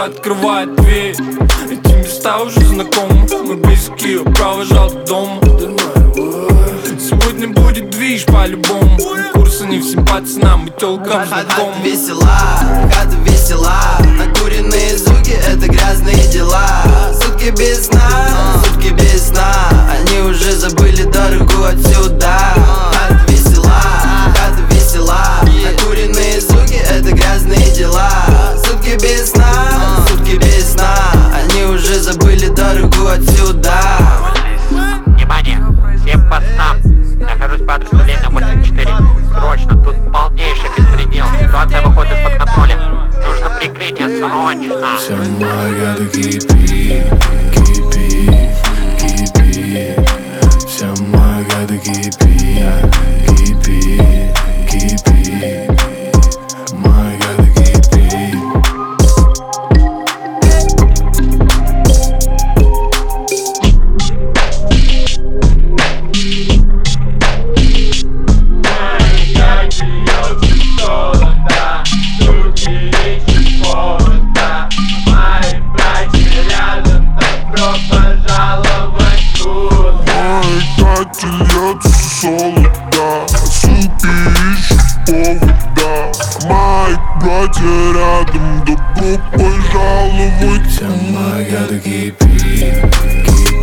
открывает дверь. Эти места уже знакомы, мы близкие, провожал до дома. Сегодня будет движ по-любому. Курсы не всем пацанам и тёлкам знакомы. Хата весела, накуренные звуки — это грязные дела. Сутки без сна, они уже забыли дорогу отсюда. Хата весела, накуренные звуки — это грязные дела. Сутки без сна, они уже забыли дорогу отсюда. Внимание, всем пацанам. Нахожусь по адресу Ленина 84. Срочно, тут полнейший беспредел. Ситуация выходит из-под контроля. Нужно прикрытие срочно. Вся моя кипи, вся моя кипи, моя кипи. Солода, суки ищут повода. Мои братья рядом, добро пожаловать. Вся моя кипи.